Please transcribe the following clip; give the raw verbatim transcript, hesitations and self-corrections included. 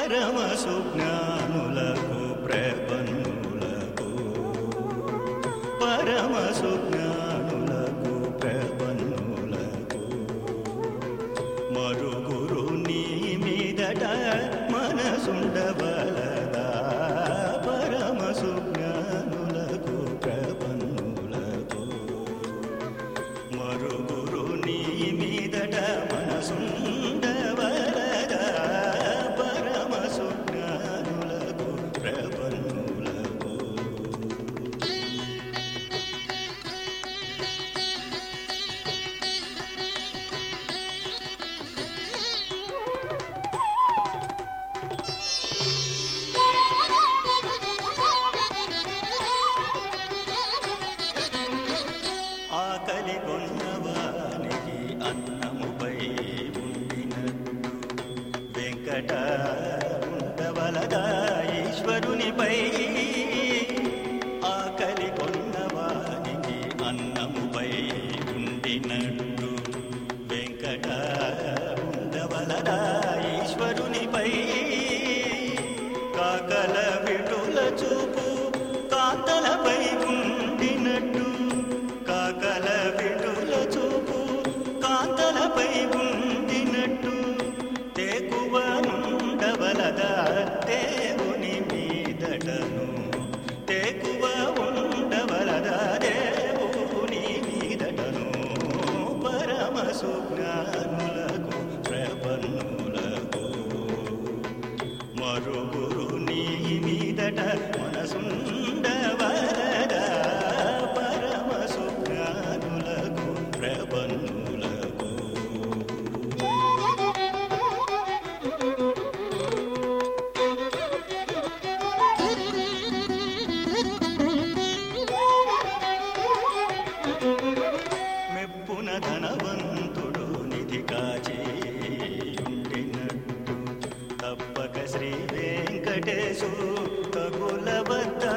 పరమ సుజ్ఞానులకు ప్రపన్నులకు పరమ సుజ్ఞానులకు ప్రపన్నులకు మరుగురు నీ మీదట మనసుండవలదా పరమ సుజ్ఞానులకు ప్రపన్నులకు మరుగురు నీ మీదట మనసుండవలదా పరమ సుజ్ఞానులకు ప్రపన్నులకు ఆకలి కొన్నవానికి అన్నముపై ఉండినట్టు వెంకట ఉండవలదా ఈశ్వరునిపై ఆకలి కొన్నవానికి అన్నముపై ఉండినట్టు వెంకట ఉండవలదా ఈశ్వరునిపై కాకల విటుల చూపు కాంతలపై ఉండినట్టు కాకల విటుల చూపు కాంతలపై ఉండినట్టు తేకువ ఉండవలదా దేవుని మీదటను తేకువ ఉండవలదా దేవుని మీదటను పరమ సుజ్ఞానులకు ప్రపన్నులకు మరుగురు నీ మీదట మనసుండవలదా పరమ సుజ్ఞానులకు ప్రపన్నులకు మెప్పున ధనవంతుడు నిధి కాచేయుండినట్టు తప్పక శ్రీ వెంకటేశు కగుల వద్ద